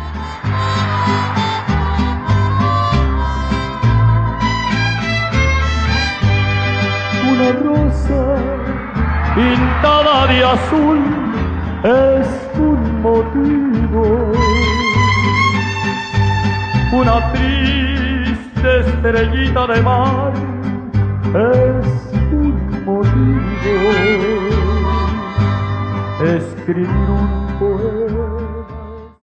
Una rosa pintada de azul es un motivo. Una triste estrellita de mar es un motivo. Escribir un